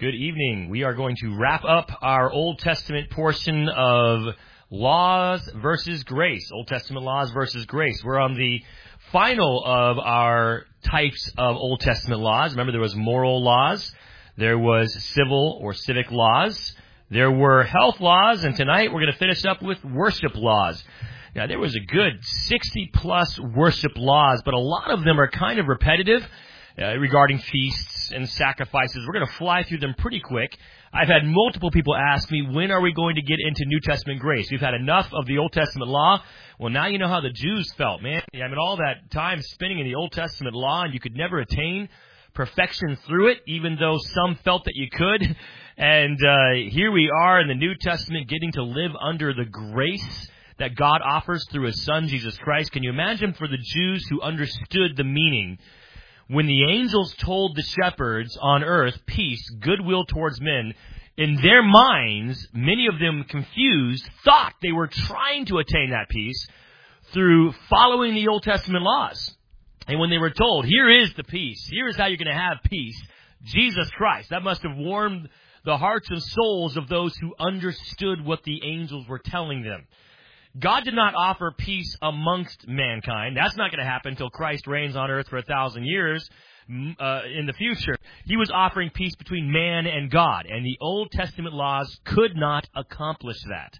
Good evening. We are going to wrap up our Old Testament portion of laws versus grace. Old Testament laws versus grace. We're on the final of our types of Old Testament laws. Remember, there was moral laws. There was civil or civic laws. There were health laws. And tonight we're going to finish up with worship laws. Now, there was a good 60-plus worship laws, but a lot of them are kind of repetitive regarding feasts and sacrifices. We're going to fly through them pretty quick. I've had multiple people ask me, when are we going to get into New Testament grace? We've had enough of the Old Testament law. Well, now you know how the Jews felt, man. I mean, all that time spending in the Old Testament law, and you could never attain perfection through it, even though some felt that you could. And here we are in the New Testament getting to live under the grace that God offers through His Son, Jesus Christ. Can you imagine for the Jews who understood the meaning, when the angels told the shepherds on earth, peace, goodwill towards men, in their minds, many of them confused, thought they were trying to attain that peace through following the Old Testament laws. And when they were told, here is the peace, here is how you're going to have peace, Jesus Christ, that must have warmed the hearts and souls of those who understood what the angels were telling them. God did not offer peace amongst mankind. That's not going to happen until Christ reigns on earth for 1,000 years in the future. He was offering peace between man and God, and the Old Testament laws could not accomplish that.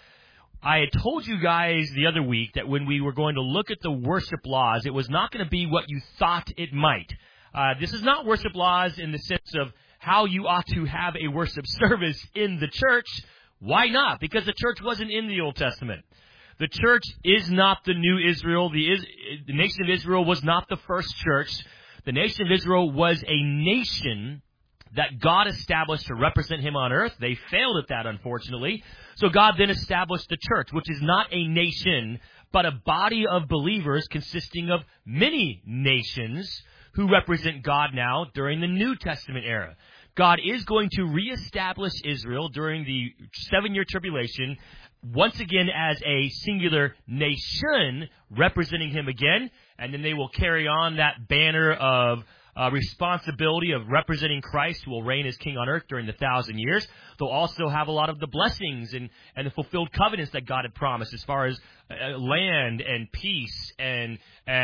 I had told you guys the other week that when we were going to look at the worship laws, it was not going to be what you thought it might. This is not worship laws in the sense of how you ought to have a worship service in the church. Why not? Because the church wasn't in the Old Testament. The church is not the new Israel. The nation of Israel was not the first church. The nation of Israel was a nation that God established to represent Him on earth. They failed at that, unfortunately. So God then established the church, which is not a nation, but a body of believers consisting of many nations who represent God now during the New Testament era. God is going to reestablish Israel during the 7-year tribulation, once again as a singular nation representing Him again, and then they will carry on that banner of responsibility of representing Christ, who will reign as king on earth during the 1,000 years. They'll also have a lot of the blessings and the fulfilled covenants that God had promised as far as land and peace and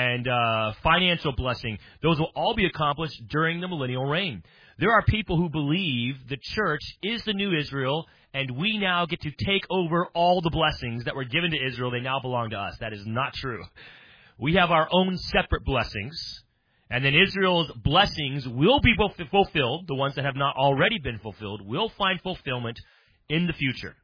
financial blessing. Those will all be accomplished during the millennial reign. There are people who believe the church is the new Israel, and we now get to take over all the blessings that were given to Israel. They now belong to us. That is not true. We have our own separate blessings, and then Israel's blessings will be fulfilled. The ones that have not already been fulfilled will find fulfillment in the future.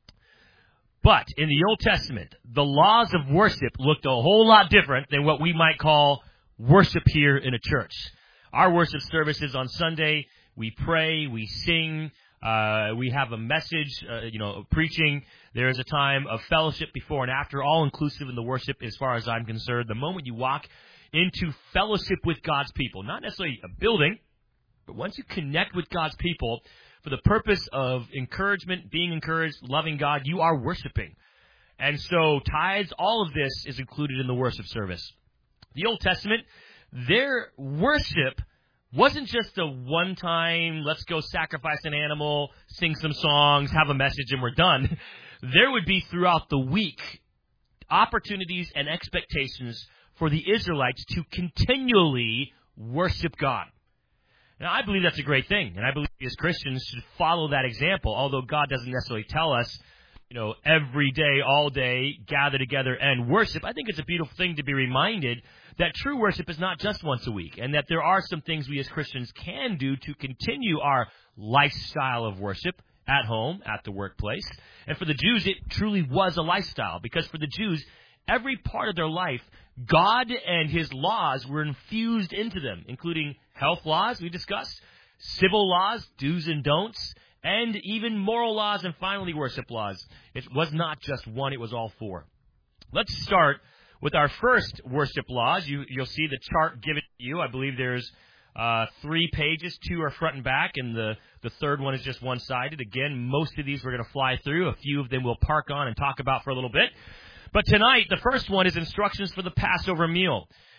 But in the Old Testament, the laws of worship looked a whole lot different than what we might call worship here in a church. Our worship services on Sunday, we pray, we sing, we have a message, preaching. There is a time of fellowship before and after, all inclusive in the worship as far as I'm concerned. The moment you walk into fellowship with God's people, not necessarily a building, but once you connect with God's people for the purpose of encouragement, being encouraged, loving God, you are worshiping. And so tithes, all of this is included in the worship service. The Old Testament, their worship wasn't just a one-time, let's go sacrifice an animal, sing some songs, have a message, and we're done. There would be throughout the week opportunities and expectations for the Israelites to continually worship God. Now, I believe that's a great thing, and I believe we as Christians should follow that example, although God doesn't necessarily tell us, every day, all day, gather together and worship. I think it's a beautiful thing to be reminded that true worship is not just once a week, and that there are some things we as Christians can do to continue our lifestyle of worship at home, at the workplace. And for the Jews, it truly was a lifestyle, because for the Jews, every part of their life, God and His laws were infused into them, including health laws we discussed, civil laws, do's and don'ts, and even moral laws, and finally worship laws. It was not just one, it was all four. Let's start with our first worship laws. You'll see the chart given to you. I believe there's 3 pages. 2 are front and back, and the third one is just one-sided. Again, most of these we're going to fly through. A few of them we'll park on and talk about for a little bit. But tonight, the first one is instructions for the Passover meal.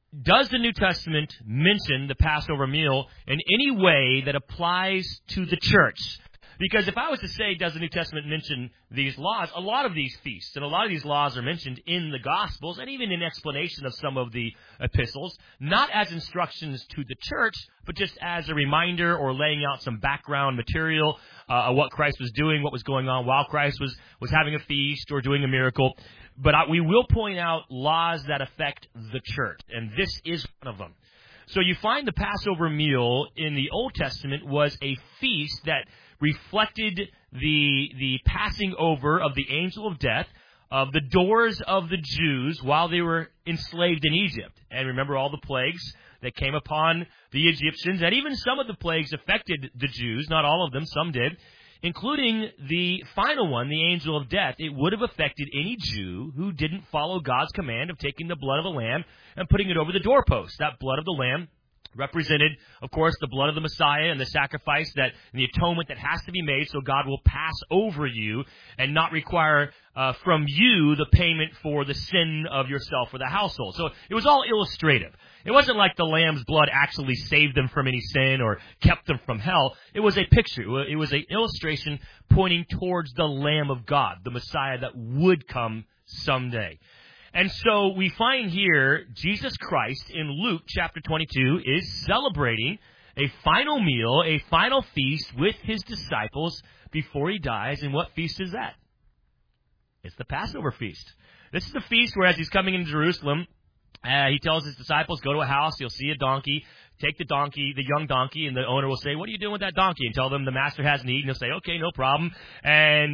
does the New Testament mention the Passover meal in any way that applies to the church? Because if I was to say, does the New Testament mention these laws, a lot of these feasts and a lot of these laws are mentioned in the Gospels and even in explanation of some of the epistles, not as instructions to the church, but just as a reminder or laying out some background material of what Christ was doing, what was going on while Christ was having a feast or doing a miracle. But we will point out laws that affect the church, and this is one of them. So you find the Passover meal in the Old Testament was a feast that reflected the passing over of the angel of death of the doors of the Jews while they were enslaved in Egypt. And remember all the plagues that came upon the Egyptians, and even some of the plagues affected the Jews, not all of them, some did, including the final one, the angel of death. It would have affected any Jew who didn't follow God's command of taking the blood of the lamb and putting it over the doorpost. That blood of the lamb represented, of course, the blood of the Messiah and the sacrifice and the atonement that has to be made so God will pass over you and not require from you the payment for the sin of yourself or the household. So it was all illustrative. It wasn't like the lamb's blood actually saved them from any sin or kept them from hell. It was a picture. It was an illustration pointing towards the Lamb of God, the Messiah that would come someday. And so we find here Jesus Christ in Luke chapter 22 is celebrating a final meal, a final feast with his disciples before he dies. And what feast is that? It's the Passover feast. This is the feast where as he's coming into Jerusalem, he tells his disciples, go to a house, you'll see a donkey, take the donkey, the young donkey, and the owner will say, what are you doing with that donkey? And tell them the master has need, and he'll say, okay, no problem. And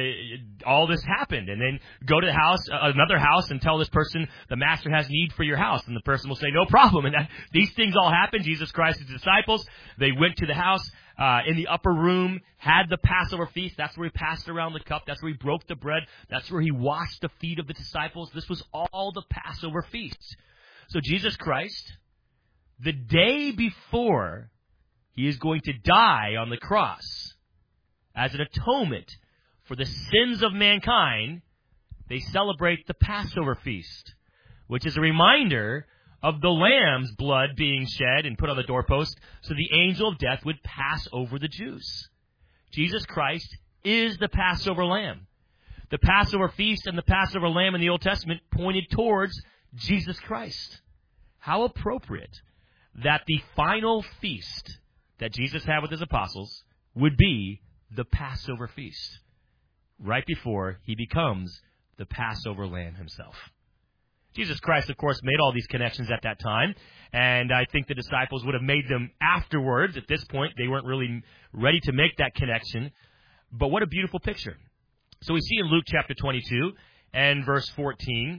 all this happened. And then go to the house, another house, and tell this person the master has need for your house. And the person will say, no problem. And these things all happened. Jesus Christ's disciples, they went to the house. In the upper room, had the Passover feast. That's where he passed around the cup. That's where he broke the bread. That's where he washed the feet of the disciples. This was all the Passover feast. So Jesus Christ, the day before he is going to die on the cross as an atonement for the sins of mankind, they celebrate the Passover feast, which is a reminder of the lamb's blood being shed and put on the doorpost so the angel of death would pass over the Jews. Jesus Christ is the Passover lamb. The Passover feast and the Passover lamb in the Old Testament pointed towards Jesus Christ. How appropriate that the final feast that Jesus had with his apostles would be the Passover feast, right before he becomes the Passover lamb himself. Jesus Christ, of course, made all these connections at that time, and I think the disciples would have made them afterwards. At this point, they weren't really ready to make that connection, but what a beautiful picture. So we see in Luke chapter 22 and verse 14,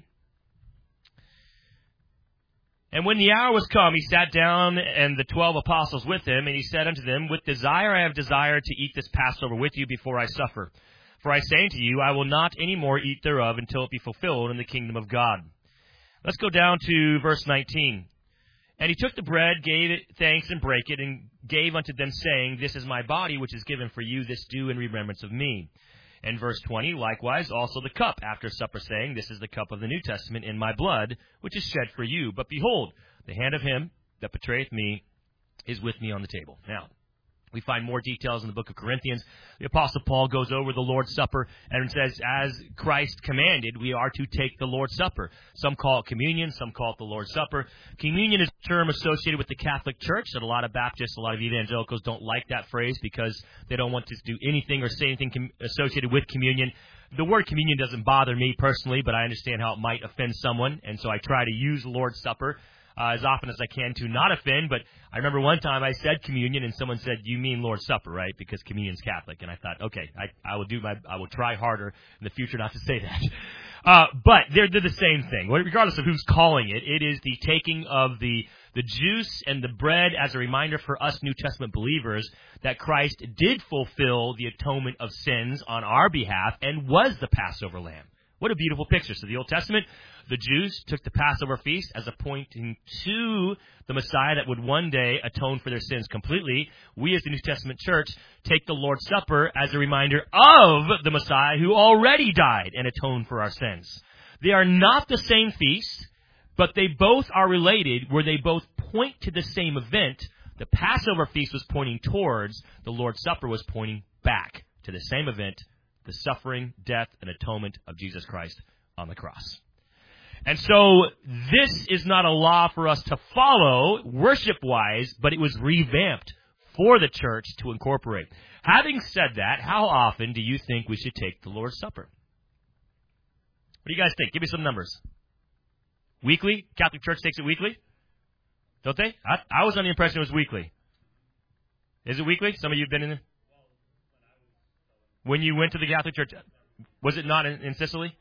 and when the hour was come, he sat down and the 12 apostles with him, and he said unto them, with desire I have desired to eat this Passover with you before I suffer. For I say unto you, I will not any more eat thereof until it be fulfilled in the kingdom of God. Let's go down to verse 19. And he took the bread, gave it thanks, and brake it, and gave unto them, saying, this is my body, which is given for you. This do in remembrance of me. And verse 20, likewise, also the cup after supper, saying, this is the cup of the New Testament in my blood, which is shed for you. But behold, the hand of him that betrayeth me is with me on the table. Now, we find more details in the book of Corinthians. The Apostle Paul goes over the Lord's Supper and says, as Christ commanded, we are to take the Lord's Supper. Some call it communion, some call it the Lord's Supper. Communion is a term associated with the Catholic Church, and a lot of Baptists, a lot of evangelicals don't like that phrase because they don't want to do anything or say anything associated with communion. The word communion doesn't bother me personally, but I understand how it might offend someone, and so I try to use the Lord's Supper as often as I can to not offend. But I remember one time I said communion, and someone said, you mean Lord's Supper, right? Because communion's Catholic. And I thought, okay, I will try harder in the future not to say that. But they're the same thing. Regardless of who's calling it, it is the taking of the juice and the bread as a reminder for us New Testament believers that Christ did fulfill the atonement of sins on our behalf and was the Passover lamb. What a beautiful picture. So the Old Testament, the Jews took the Passover feast as a pointing to the Messiah that would one day atone for their sins completely. We as the New Testament church take the Lord's Supper as a reminder of the Messiah who already died and atoned for our sins. They are not the same feast, but they both are related where they both point to the same event. The Passover feast was pointing towards, the Lord's Supper was pointing back to the same event, the suffering, death, and atonement of Jesus Christ on the cross. And so this is not a law for us to follow worship-wise, but it was revamped for the church to incorporate. Having said that, how often do you think we should take the Lord's Supper? What do you guys think? Give me some numbers. Weekly? Catholic Church takes it weekly? Don't they? I was under the impression it was weekly. Is it weekly? Some of you have been in there? When you went to the Catholic Church, was it not in Sicily?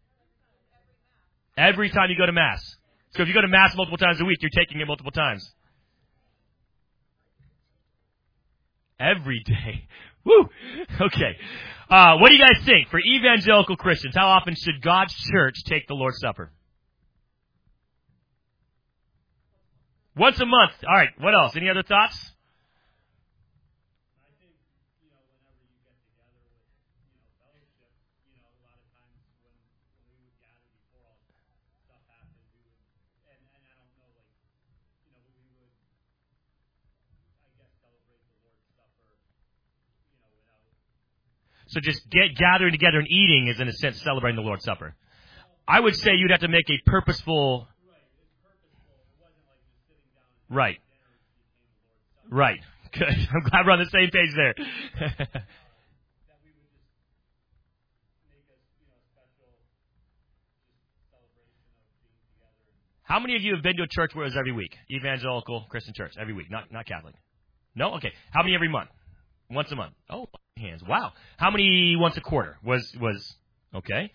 Every time you go to Mass. So if you go to Mass multiple times a week, you're taking it multiple times. Every day. Woo! Okay. What do you guys think? For evangelical Christians, how often should God's church take the Lord's Supper? Once a month. All right. What else? Any other thoughts? I think, whenever you get together with, fellowship, a lot of times when we would gather before all stuff happened, we would, and I don't know, we would, I guess, celebrate the Lord's Supper, without. So just gathering together and eating is, in a sense, celebrating the Lord's Supper. I would say you'd have to make a purposeful. Right. Right. Good. I'm glad we're on the same page there. How many of you have been to a church where it was every week? Evangelical Christian church. Every week. Not Catholic. No? Okay. How many every month? Once a month. Oh, hands. Wow. How many once a quarter? Was okay.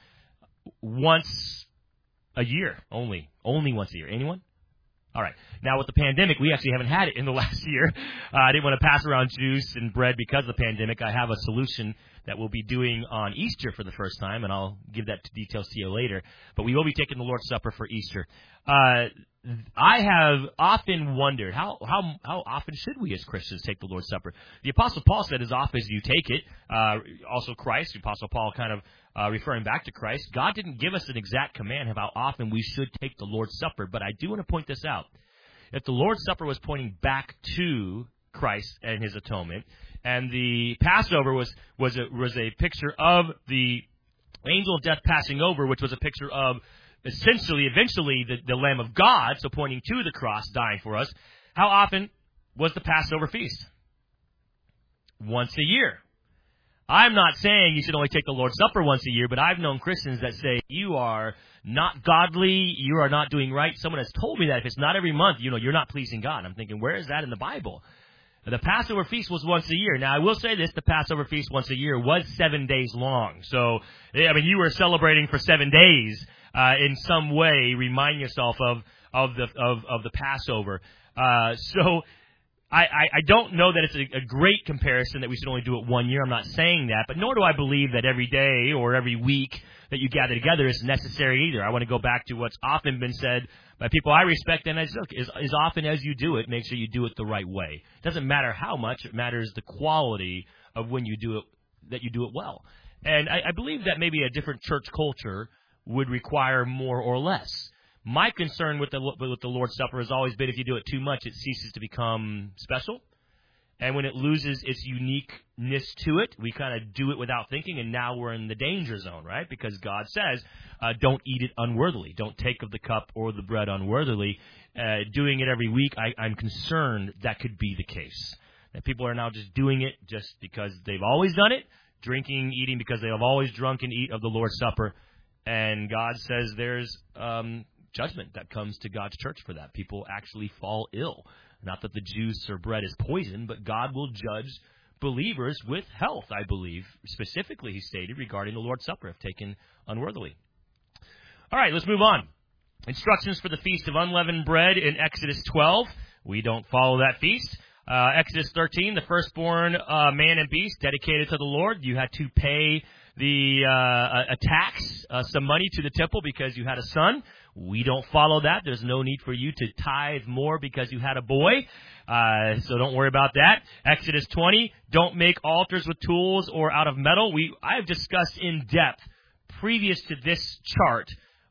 Once a year. Only once a year. Anyone? All right. Now, with the pandemic, we actually haven't had it in the last year. I didn't want to pass around juice and bread because of the pandemic. I have a solution that we'll be doing on Easter for the first time, and I'll give that details to you later. But we will be taking the Lord's Supper for Easter. I have often wondered, how often should we as Christians take the Lord's Supper? The Apostle Paul said, as often as you take it, also Christ, the Apostle Paul kind of referring back to Christ, God didn't give us an exact command of how often we should take the Lord's Supper, but I do want to point this out. If the Lord's Supper was pointing back to Christ and His atonement, and the Passover was a picture of the angel of death passing over, which was a picture of eventually, the Lamb of God, so pointing to the cross, dying for us, how often was the Passover feast? Once a year. I'm not saying you should only take the Lord's Supper once a year, but I've known Christians that say you are not godly, you are not doing right. Someone has told me that if it's not every month, you're not pleasing God. I'm thinking, where is that in the Bible? The Passover feast was once a year. Now, I will say this, the Passover feast once a year was 7 days long. So, you were celebrating for 7 days in some way, remind yourself of the Passover. So I don't know that it's a great comparison that we should only do it 1 year. I'm not saying that, but nor do I believe that every day or every week that you gather together is necessary either. I want to go back to what's often been said by people I respect, and as often as you do it, make sure you do it the right way. It doesn't matter how much, it matters the quality of when you do it, that you do it well. And I believe that maybe a different church culture would require more or less. My concern with the Lord's Supper has always been if you do it too much, it ceases to become special. And when it loses its uniqueness to it, we kind of do it without thinking, and now we're in the danger zone, right? Because God says, don't eat it unworthily. Don't take of the cup or the bread unworthily. Doing it every week, I'm concerned that could be the case. That people are now just doing it just because they've always done it, drinking, eating because they have always drunk and eat of the Lord's Supper. And God says there's judgment that comes to God's church for that. People actually fall ill. Not that the juice or bread is poison, but God will judge believers with health, I believe. Specifically, he stated, regarding the Lord's Supper, if taken unworthily. All right, let's move on. Instructions for the Feast of Unleavened Bread in Exodus 12. We don't follow that feast. Exodus 13, the firstborn man and beast dedicated to the Lord. You had to pay a tax, some money to the temple because you had a son. We don't follow that. There's no need for you to tithe more because you had a boy. So don't worry about that. Exodus 20, don't make altars with tools or out of metal. I have discussed in depth, previous to this chart,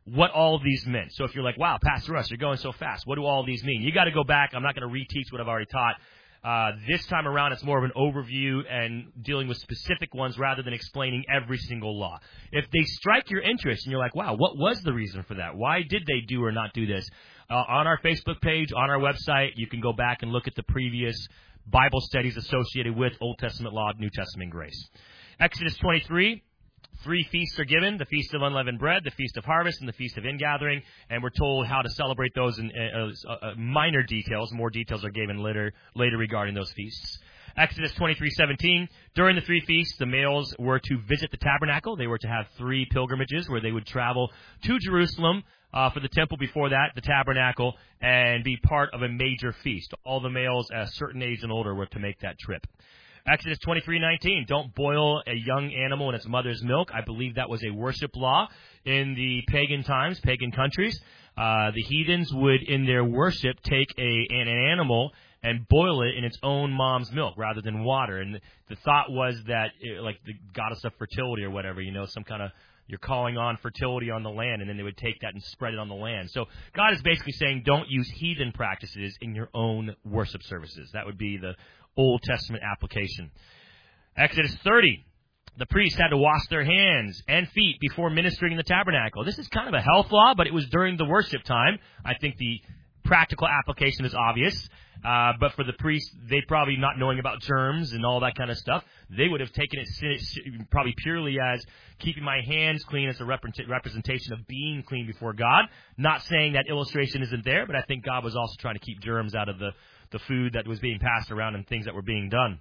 what all of these meant. So if you're like, wow, Pastor Russ, you're going so fast, what do all of these mean? You got to go back. I'm not going to reteach what I've already taught. This time around, it's more of an overview and dealing with specific ones rather than explaining every single law. If they strike your interest and you're like, wow, what was the reason for that? Why did they do or not do this? On our Facebook page, on our website, you can go back and look at the previous Bible studies associated with Old Testament law, New Testament grace. Exodus 23. 3 feasts are given, the Feast of Unleavened Bread, the Feast of Harvest, and the Feast of Ingathering, and we're told how to celebrate those in minor details. More details are given later regarding those feasts. Exodus 23:17, during the 3 feasts, the males were to visit the tabernacle. They were to have 3 pilgrimages where they would travel to Jerusalem for the temple before that, the tabernacle, and be part of a major feast. All the males at a certain age and older were to make that trip. Exodus 23:19, don't boil a young animal in its mother's milk. I believe that was a worship law in the pagan times, pagan countries. The heathens would, in their worship, take an animal and boil it in its own mom's milk rather than water. And the thought was that, like the goddess of fertility or whatever, some kind of, you're calling on fertility on the land, and then they would take that and spread it on the land. So God is basically saying don't use heathen practices in your own worship services. That would be the Old Testament application. Exodus 30. The priests had to wash their hands and feet before ministering in the tabernacle. This is kind of a health law, but it was during the worship time. I think the practical application is obvious. But for the priests, they probably not knowing about germs and all that kind of stuff, they would have taken it probably purely as keeping my hands clean as a representation of being clean before God. Not saying that illustration isn't there, but I think God was also trying to keep germs out of the food that was being passed around and things that were being done.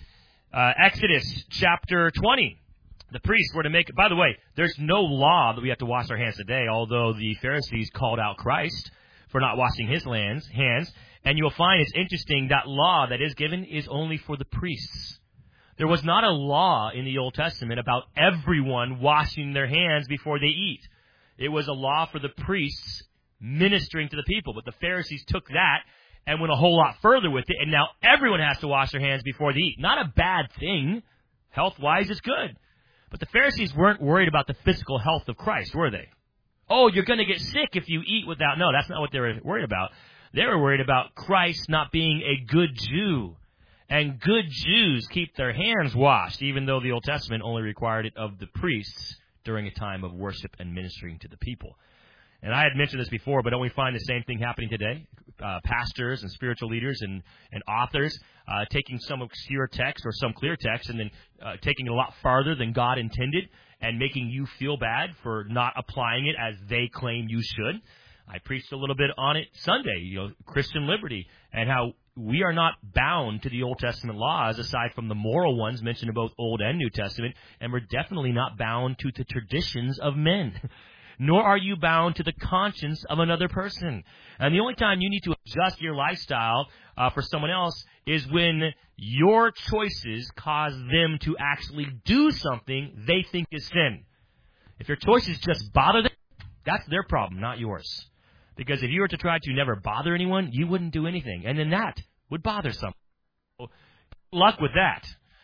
Exodus chapter 20. The priests were to make, by the way, there's no law that we have to wash our hands today, although the Pharisees called out Christ for not washing his hands. And you'll find it's interesting that law that is given is only for the priests. There was not a law in the Old Testament about everyone washing their hands before they eat. It was a law for the priests ministering to the people. But the Pharisees took that and went a whole lot further with it, and now everyone has to wash their hands before they eat. Not a bad thing. Health-wise, it's good. But the Pharisees weren't worried about the physical health of Christ, were they? Oh, you're going to get sick if you eat without... No, that's not what they were worried about. They were worried about Christ not being a good Jew. And good Jews keep their hands washed, even though the Old Testament only required it of the priests during a time of worship and ministering to the people. And I had mentioned this before, but don't we find the same thing happening today? Pastors and spiritual leaders and authors taking some obscure text or some clear text and then taking it a lot farther than God intended and making you feel bad for not applying it as they claim you should. I preached a little bit on it Sunday, Christian liberty, and how we are not bound to the Old Testament laws aside from the moral ones mentioned in both Old and New Testament, and we're definitely not bound to the traditions of men. Nor are you bound to the conscience of another person. And the only time you need to adjust your lifestyle for someone else is when your choices cause them to actually do something they think is sin. If your choices just bother them, that's their problem, not yours. Because if you were to try to never bother anyone, you wouldn't do anything. And then that would bother someone. So, good luck with that.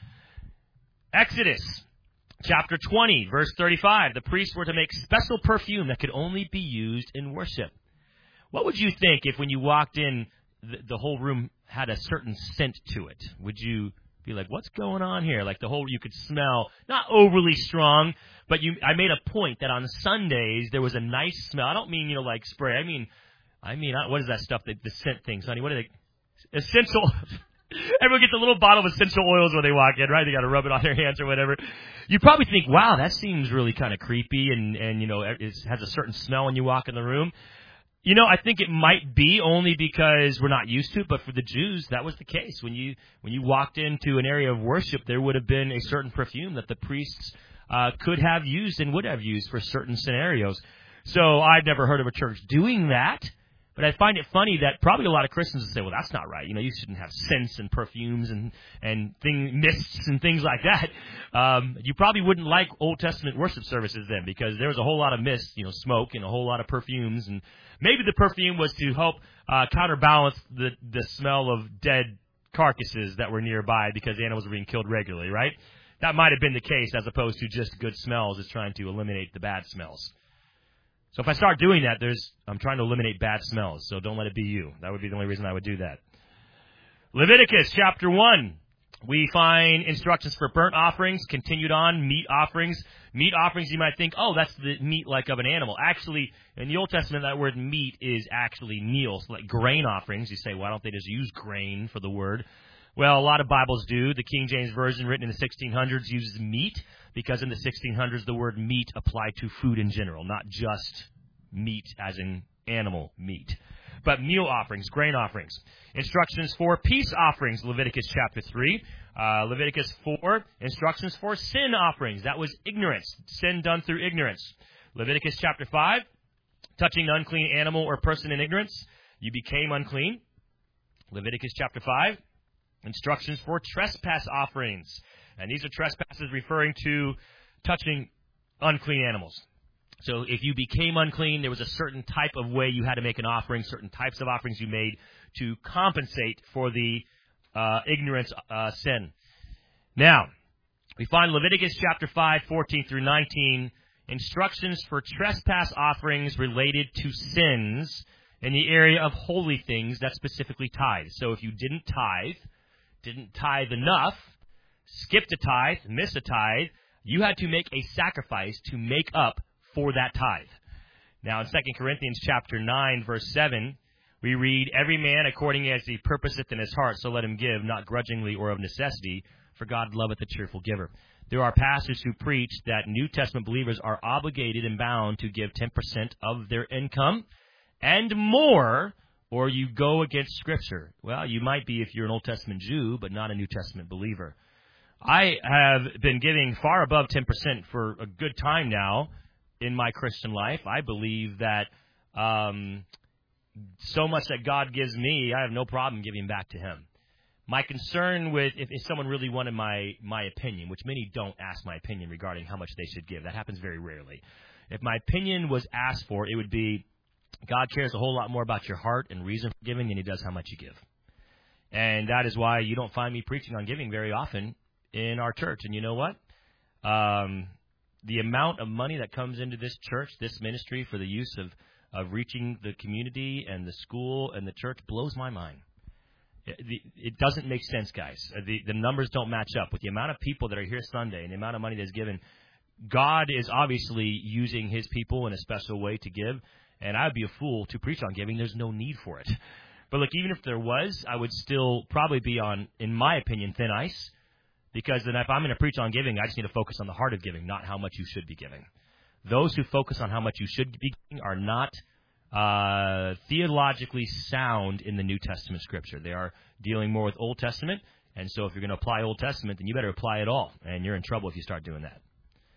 Exodus. Chapter 20, verse 35, the priests were to make special perfume that could only be used in worship. What would you think if when you walked in, the whole room had a certain scent to it? Would you be like, what's going on here? Like you could smell, not overly strong, but I made a point that on Sundays there was a nice smell. I don't mean, like spray. I mean, what is that stuff, the scent things, honey? What are they? Essential... Everyone gets a little bottle of essential oils when they walk in, right? They got to rub it on their hands or whatever. You probably think, wow, that seems really kind of creepy and it has a certain smell when you walk in the room. I think it might be only because we're not used to it, but for the Jews, that was the case. When you walked into an area of worship, there would have been a certain perfume that the priests could have used and would have used for certain scenarios. So I've never heard of a church doing that. But I find it funny that probably a lot of Christians would say, well, that's not right. You shouldn't have scents and perfumes and mists and things like that. You probably wouldn't like Old Testament worship services then because there was a whole lot of mist, smoke and a whole lot of perfumes. And maybe the perfume was to help counterbalance the smell of dead carcasses that were nearby because animals were being killed regularly, right? That might have been the case as opposed to just good smells is trying to eliminate the bad smells. So if I start doing that, I'm trying to eliminate bad smells, so don't let it be you. That would be the only reason I would do that. Leviticus chapter 1. We find instructions for burnt offerings, continued on, meat offerings. Meat offerings, you might think, oh, that's the meat like of an animal. Actually, in the Old Testament, that word meat is actually meal. So like grain offerings, you say, why don't they just use grain for the word? Well, a lot of Bibles do. The King James Version, written in the 1600s, uses meat because in the 1600s, the word meat applied to food in general, not just meat as in animal meat. But meal offerings, grain offerings. Instructions for peace offerings, Leviticus chapter 3. Leviticus 4, instructions for sin offerings. That was ignorance, sin done through ignorance. Leviticus chapter 5, touching an unclean animal or person in ignorance, you became unclean. Leviticus chapter 5, instructions for trespass offerings. And these are trespasses referring to touching unclean animals. So if you became unclean, there was a certain type of way you had to make an offering, certain types of offerings you made to compensate for the ignorance sin. Now, we find Leviticus chapter 5, 14 through 19, instructions for trespass offerings related to sins in the area of holy things, that specifically tithe. So if you didn't tithe enough, skipped a tithe, missed a tithe, you had to make a sacrifice to make up for that tithe. Now, in 2 Corinthians chapter 9, verse 7, we read, every man according as he purposeth in his heart, so let him give, not grudgingly or of necessity, for God loveth a cheerful giver. There are pastors who preach that New Testament believers are obligated and bound to give 10% of their income and more, or you go against Scripture. Well, you might be if you're an Old Testament Jew, but not a New Testament believer. I have been giving far above 10% for a good time now in my Christian life. I believe that so much that God gives me, I have no problem giving back to Him. My concern with, if someone really wanted my opinion, which many don't ask my opinion regarding how much they should give. That happens very rarely. If my opinion was asked for, it would be, God cares a whole lot more about your heart and reason for giving than He does how much you give. And that is why you don't find me preaching on giving very often in our church. And you know what? The amount of money that comes into this church, this ministry, for the use of reaching the community and the school and the church blows my mind. It doesn't make sense, guys. The numbers don't match up. With the amount of people that are here Sunday and the amount of money that's given, God is obviously using His people in a special way to give, and I would be a fool to preach on giving. There's no need for it. But look, even if there was, I would still probably be on, in my opinion, thin ice, because then if I'm going to preach on giving, I just need to focus on the heart of giving, not how much you should be giving. Those who focus on how much you should be giving are not theologically sound in the New Testament Scripture. They are dealing more with Old Testament, and so if you're going to apply Old Testament, then you better apply it all, and you're in trouble if you start doing that.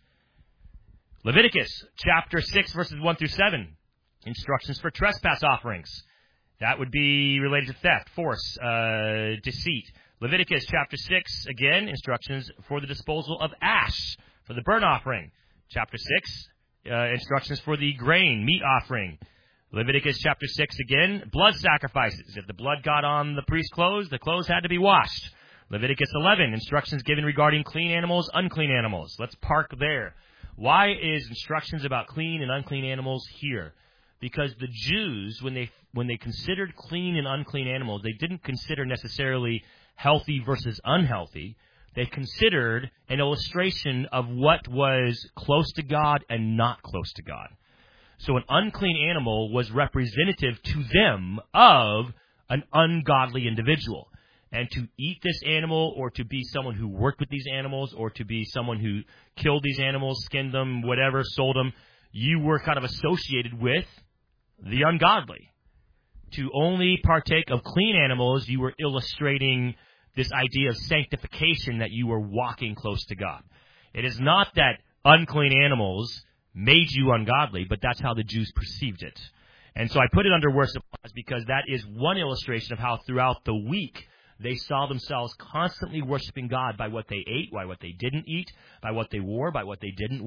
Leviticus chapter 6, verses 1 through 7, instructions for trespass offerings. That would be related to theft, force, deceit. Leviticus chapter 6, again, instructions for the disposal of ash for the burnt offering. Chapter 6, instructions for the grain, meat offering. Leviticus chapter 6 again, blood sacrifices. If the blood got on the priest's clothes, the clothes had to be washed. Leviticus 11, instructions given regarding clean animals, unclean animals. Let's park there. Why is instructions about clean and unclean animals here? Because the Jews, when they considered clean and unclean animals, they didn't consider necessarily healthy versus unhealthy. They considered an illustration of what was close to God and not close to God. So an unclean animal was representative to them of an ungodly individual. And to eat this animal, or to be someone who worked with these animals, or to be someone who killed these animals, skinned them, whatever, sold them, you were kind of associated with the ungodly. To only partake of clean animals, you were illustrating this idea of sanctification, that you were walking close to God. It is not that unclean animals made you ungodly, but that's how the Jews perceived it. And so I put it under worship because that is one illustration of how throughout the week they saw themselves constantly worshiping God by what they ate, by what they didn't eat, by what they wore, by what they didn't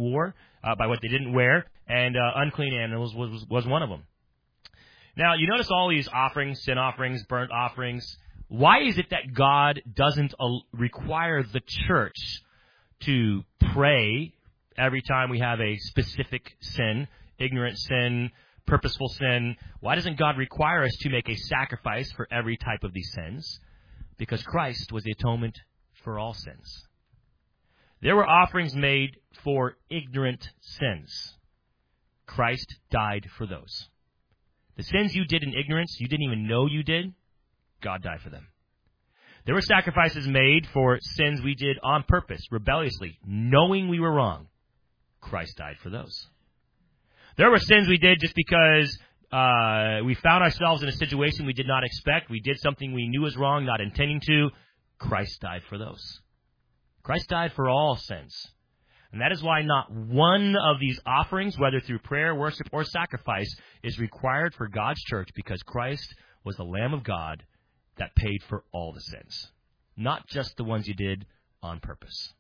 wear, and unclean animals was one of them. Now, you notice all these offerings, sin offerings, burnt offerings. Why is it that God doesn't require the church to pray every time we have a specific sin ignorant sin, purposeful sin. Why doesn't God require us to make a sacrifice for every type of these sins? Because Christ was the atonement for all sins. There were offerings made for ignorant sins. Christ died for those. The sins you did in ignorance, you didn't even know you did, God died for them. There were sacrifices made for sins we did on purpose, rebelliously, knowing we were wrong. Christ died for those. There were sins we did just because we found ourselves in a situation we did not expect. We did something we knew was wrong, not intending to. Christ died for those. Christ died for all sins. And that is why not one of these offerings, whether through prayer, worship, or sacrifice, is required for God's church, because Christ was the Lamb of God that paid for all the sins, not just the ones you did on purpose.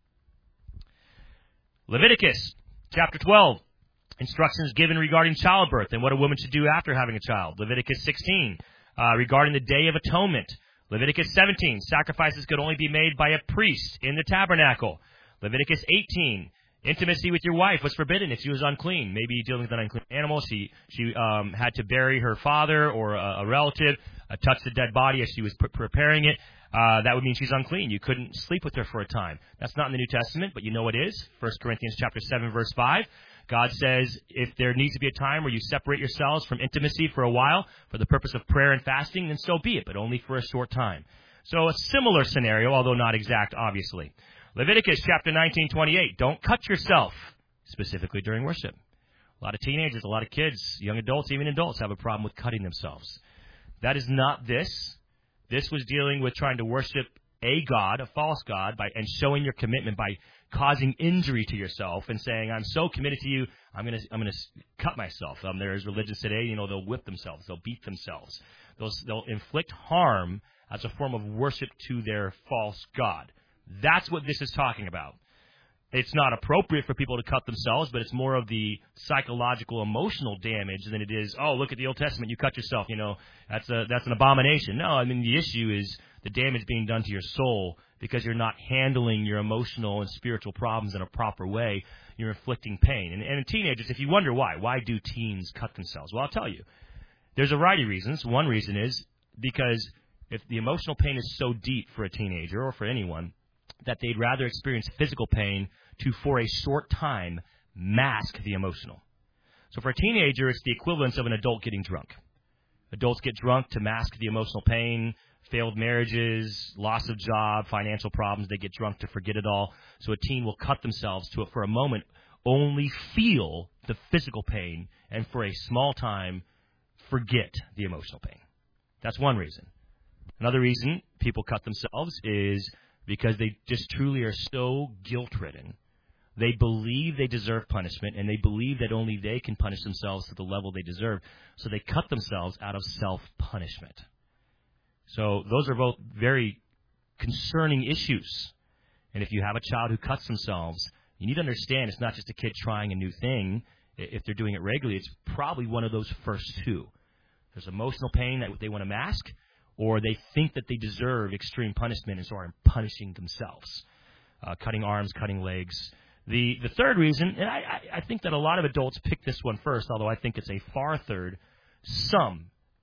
Leviticus chapter 12, instructions given regarding childbirth and what a woman should do after having a child. Leviticus 16, regarding the Day of Atonement. Leviticus 17, sacrifices could only be made by a priest in the tabernacle. Leviticus 18, intimacy with your wife was forbidden if she was unclean. Maybe dealing with an unclean animal. She had to bury her father or a relative, touch the dead body as she was preparing it. That would mean she's unclean. You couldn't sleep with her for a time. That's not in the New Testament, but you know it is. 1 Corinthians chapter 7, verse 5. God says if there needs to be a time where you separate yourselves from intimacy for a while for the purpose of prayer and fasting, then so be it, but only for a short time. So a similar scenario, although not exact, obviously. Leviticus chapter 19:28. Don't cut yourself, specifically during worship. A lot of teenagers, a lot of kids, young adults, even adults have a problem with cutting themselves. That is not this. This was dealing with trying to worship a god, a false god, and showing your commitment by causing injury to yourself and saying, I'm so committed to you, I'm going to cut myself. There's religions today, they'll whip themselves, they'll beat themselves. They'll inflict harm as a form of worship to their false god. That's what this is talking about. It's not appropriate for people to cut themselves, but it's more of the psychological, emotional damage than it is, oh, look at the Old Testament, you cut yourself, that's an abomination. No, the issue is the damage being done to your soul because you're not handling your emotional and spiritual problems in a proper way. You're inflicting pain. And in teenagers, if you wonder why do teens cut themselves? Well, I'll tell you. There's a variety of reasons. One reason is because if the emotional pain is so deep for a teenager or for anyone, that they'd rather experience physical pain to, for a short time, mask the emotional. So for a teenager, it's the equivalence of an adult getting drunk. Adults get drunk to mask the emotional pain, failed marriages, loss of job, financial problems. They get drunk to forget it all. So a teen will cut themselves to, for a moment, only feel the physical pain, and for a small time, forget the emotional pain. That's one reason. Another reason people cut themselves is because they just truly are so guilt-ridden. They believe they deserve punishment, and they believe that only they can punish themselves to the level they deserve. So they cut themselves out of self-punishment. So those are both very concerning issues. And if you have a child who cuts themselves, you need to understand it's not just a kid trying a new thing. If they're doing it regularly, it's probably one of those first two. There's emotional pain that they want to mask, or they think that they deserve extreme punishment and so are punishing themselves, cutting arms, cutting legs. The third reason, and I think that a lot of adults pick this one first, although I think it's a far third. Some,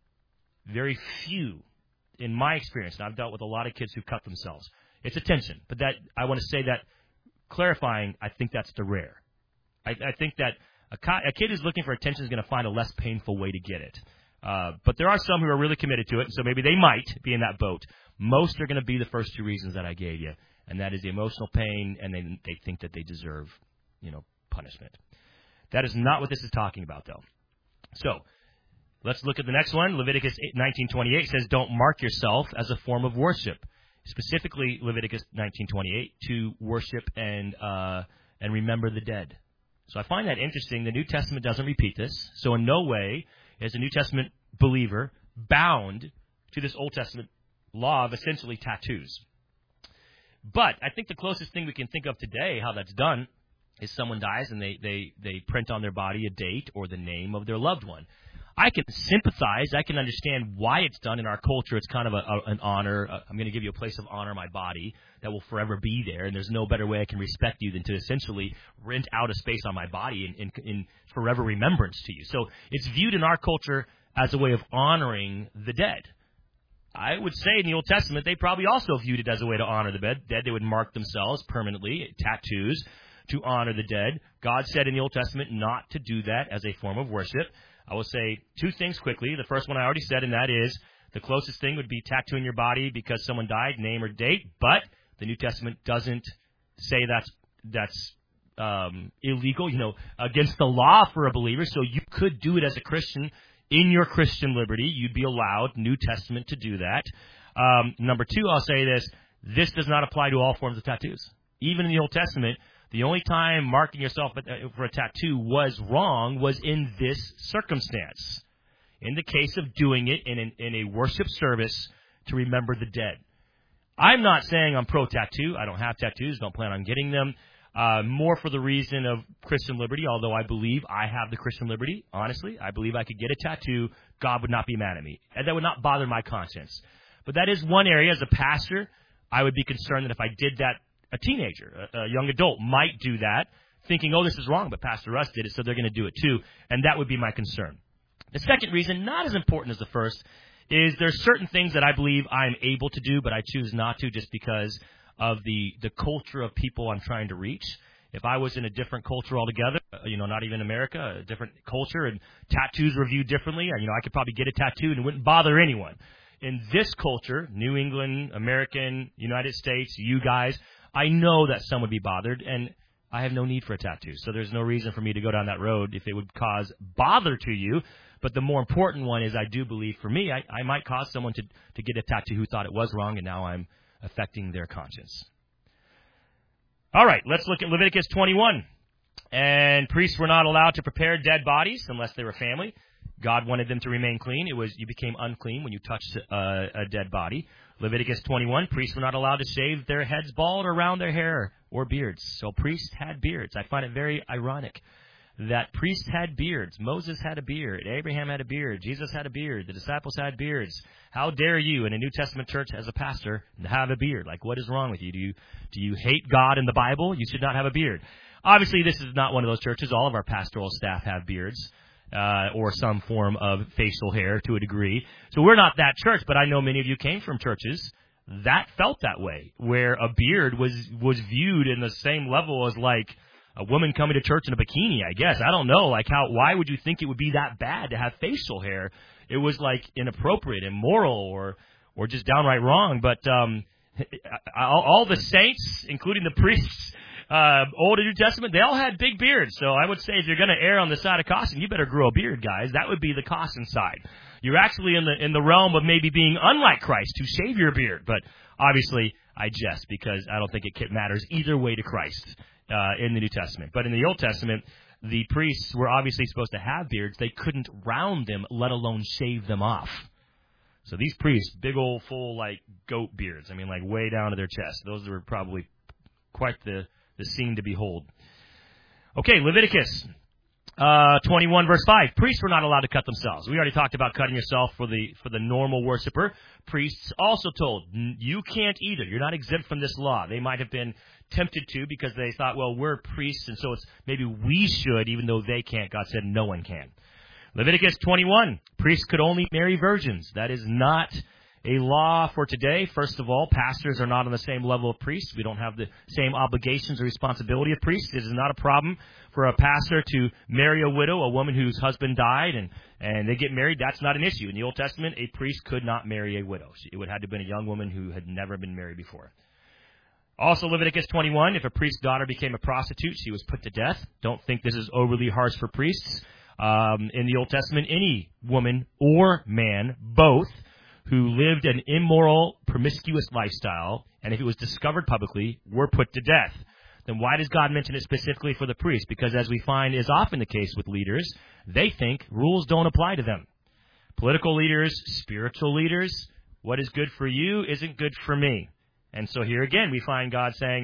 very few, in my experience, and I've dealt with a lot of kids who cut themselves, it's attention. But that I want to say that, clarifying, I think that's the rare. I think that a kid who's looking for attention is going to find a less painful way to get it. But there are some who are really committed to it, and so maybe they might be in that boat. Most are going to be the first two reasons that I gave you, and that is the emotional pain, and they think that they deserve, punishment. That is not what this is talking about, though. So let's look at the next one. Leviticus 19:28 says, "Don't mark yourself as a form of worship." Specifically, Leviticus 19:28 to worship and remember the dead. So I find that interesting. The New Testament doesn't repeat this, so in no way is a New Testament believer bound to this Old Testament law of essentially tattoos. But I think the closest thing we can think of today, how that's done, is someone dies and they print on their body a date or the name of their loved one. I can sympathize. I can understand why it's done in our culture. It's kind of an honor. I'm going to give you a place of honor in my body that will forever be there, and there's no better way I can respect you than to essentially rent out a space on my body in forever remembrance to you. So it's viewed in our culture as a way of honoring the dead. I would say in the Old Testament, they probably also viewed it as a way to honor the dead. They would mark themselves permanently, tattoos, to honor the dead. God said in the Old Testament not to do that as a form of worship. I will say two things quickly. The first one I already said, and that is the closest thing would be tattooing your body because someone died, name or date. But the New Testament doesn't say that's illegal, against the law for a believer. So you could do it as a Christian in your Christian liberty. You'd be allowed, New Testament, to do that. Number two, I'll say this. This does not apply to all forms of tattoos. Even in the Old Testament, the only time marking yourself for a tattoo was wrong was in this circumstance. In the case of doing it in a worship service to remember the dead. I'm not saying I'm pro-tattoo. I don't have tattoos. Don't plan on getting them. More for the reason of Christian liberty, although I believe I have the Christian liberty. Honestly, I believe I could get a tattoo. God would not be mad at me. And that would not bother my conscience. But that is one area. As a pastor, I would be concerned that if I did that, a teenager, a young adult might do that, thinking, oh, this is wrong, but Pastor Russ did it, so they're going to do it too. And that would be my concern. The second reason, not as important as the first, is there's certain things that I believe I'm able to do, but I choose not to just because of the culture of people I'm trying to reach. If I was in a different culture altogether, not even America, a different culture, and tattoos were viewed differently, I could probably get a tattoo and it wouldn't bother anyone. In this culture, New England, American, United States, you guys, I know that some would be bothered, and I have no need for a tattoo. So there's no reason for me to go down that road if it would cause bother to you. But the more important one is I do believe for me, I might cause someone to get a tattoo who thought it was wrong, and now I'm affecting their conscience. All right, let's look at Leviticus 21. And priests were not allowed to prepare dead bodies unless they were family. God wanted them to remain clean. You became unclean when you touched a dead body. Leviticus 21, priests were not allowed to shave their heads bald or round their hair or beards. So priests had beards. I find it very ironic that priests had beards. Moses had a beard. Abraham had a beard. Jesus had a beard. The disciples had beards. How dare you in a New Testament church as a pastor have a beard? Like, what is wrong with you? Do you hate God and the Bible? You should not have a beard. Obviously, this is not one of those churches. All of our pastoral staff have beards. Or some form of facial hair to a degree. So we're not that church, but I know many of you came from churches that felt that way, where a beard was viewed in the same level as like a woman coming to church in a bikini, I guess. I don't know, why would you think it would be that bad to have facial hair? It was like inappropriate, immoral, or just downright wrong. But all the saints, including the priests, Old and New Testament, they all had big beards. So I would say if you're going to err on the side of caution, you better grow a beard, guys. That would be the caution side. You're actually in the realm of maybe being unlike Christ to shave your beard. But obviously, I jest because I don't think it matters either way to Christ in the New Testament. But in the Old Testament, the priests were obviously supposed to have beards. They couldn't round them, let alone shave them off. So these priests, big old full goat beards. Way down to their chest. Those were probably quite the scene to behold. Okay, Leviticus 21 verse 5. Priests were not allowed to cut themselves. We already talked about cutting yourself for the normal worshiper. Priests also told, you can't either. You're not exempt from this law. They might have been tempted to because they thought, well, we're priests, and so it's maybe we should, even though they can't. God said no one can. Leviticus 21. Priests could only marry virgins. That is not a law for today. First of all, pastors are not on the same level of priests. We don't have the same obligations or responsibility of priests. It is not a problem for a pastor to marry a widow, a woman whose husband died, and they get married. That's not an issue. In the Old Testament, a priest could not marry a widow. It would have to have been a young woman who had never been married before. Also, Leviticus 21, if a priest's daughter became a prostitute, she was put to death. Don't think this is overly harsh for priests. In the Old Testament, any woman or man, both, who lived an immoral, promiscuous lifestyle, and if it was discovered publicly, were put to death. Then why does God mention it specifically for the priest? Because as we find is often the case with leaders, they think rules don't apply to them. Political leaders, spiritual leaders, what is good for you isn't good for me. And so here again, we find God saying, no,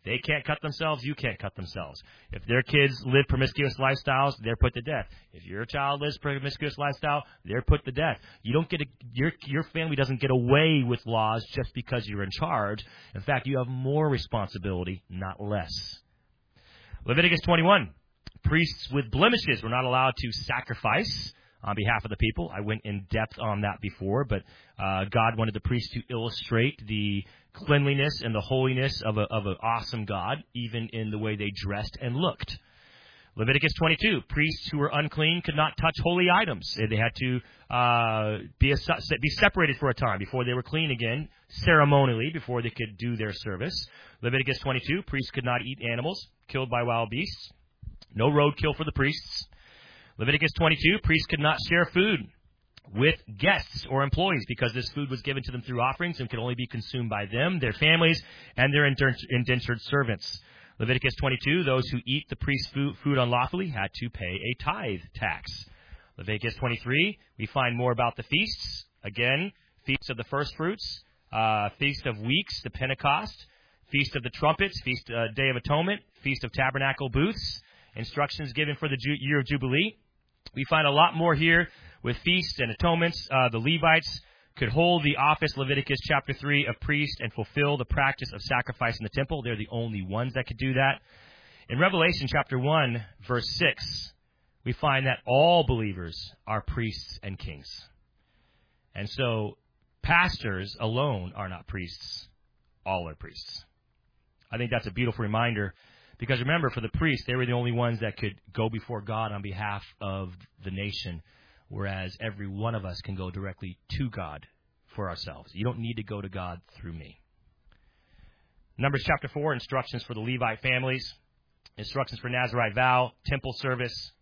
They can't cut themselves, you can't cut themselves. If their kids live promiscuous lifestyles, they're put to death. If your child lives promiscuous lifestyle, they're put to death. You don't get your family doesn't get away with laws just because you're in charge. In fact, you have more responsibility, not less. Leviticus 21. Priests with blemishes were not allowed to sacrifice on behalf of the people. I went in depth on that before, but God wanted the priests to illustrate the cleanliness and the holiness of an awesome God, even in the way they dressed and looked. Leviticus 22, priests who were unclean could not touch holy items. They had to be separated for a time before they were clean again, ceremonially, before they could do their service. Leviticus 22, priests could not eat animals killed by wild beasts. No roadkill for the priests. Leviticus 22, priests could not share food with guests or employees because this food was given to them through offerings and could only be consumed by them, their families, and their indentured servants. Leviticus 22, those who eat the priest's food unlawfully had to pay a tithe tax. Leviticus 23, we find more about the feasts. Again, Feast of the First Fruits, Feast of Weeks, the Pentecost, Feast of the Trumpets, Day of Atonement, Feast of Tabernacle Booths, instructions given for the year of Jubilee. We find a lot more here with feasts and atonements. The Levites could hold the office, Leviticus chapter 3, of priest and fulfill the practice of sacrifice in the temple. They're the only ones that could do that. In Revelation chapter 1, verse 6, we find that all believers are priests and kings. And so pastors alone are not priests. All are priests. I think that's a beautiful reminder. Because remember, for the priests, they were the only ones that could go before God on behalf of the nation, whereas every one of us can go directly to God for ourselves. You don't need to go to God through me. Numbers chapter 4, instructions for the Levite families, instructions for Nazirite vow, temple service,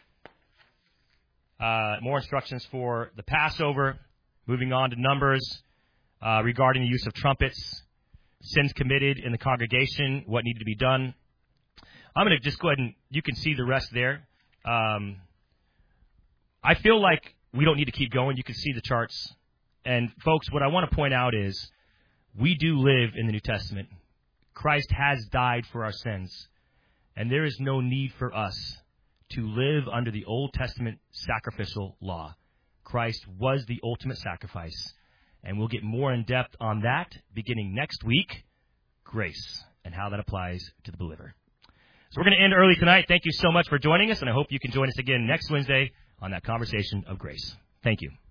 more instructions for the Passover, moving on to Numbers regarding the use of trumpets, sins committed in the congregation, what needed to be done. I'm going to just go ahead and you can see the rest there. I feel like we don't need to keep going. You can see the charts. And, folks, what I want to point out is we do live in the New Testament. Christ has died for our sins. And there is no need for us to live under the Old Testament sacrificial law. Christ was the ultimate sacrifice. And we'll get more in depth on that beginning next week, grace, and how that applies to the believer. So we're going to end early tonight. Thank you so much for joining us, and I hope you can join us again next Wednesday on that conversation of grace. Thank you.